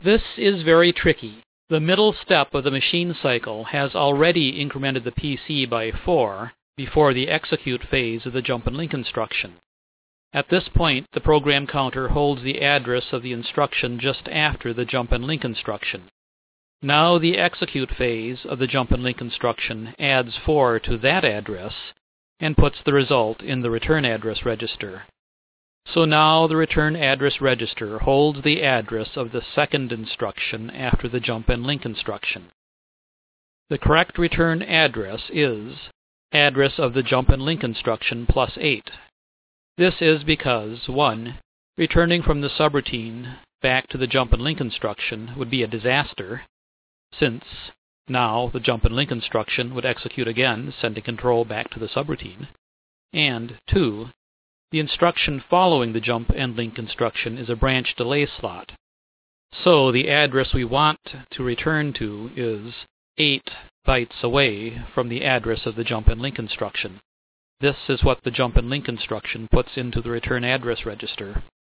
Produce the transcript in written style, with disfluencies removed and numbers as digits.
This is very tricky. The middle step of the machine cycle has already incremented the PC by 4 before the execute phase of the jump and link instruction. At this point, the program counter holds the address of the instruction just after the jump and link instruction. Now the execute phase of the jump and link instruction adds 4 to that address and puts the result in the return address register. So now the return address register holds the address of the second instruction after the jump and link instruction. The correct return address is address of the jump and link instruction plus 8. This is because 1. Returning from the subroutine back to the jump and link instruction would be a disaster, since now the jump and link instruction would execute again, sending control back to the subroutine. And 2. The instruction following the jump and link instruction is a branch delay slot. So the address we want to return to is 8 bytes away from the address of the jump and link instruction. This is what the jump and link instruction puts into the return address register.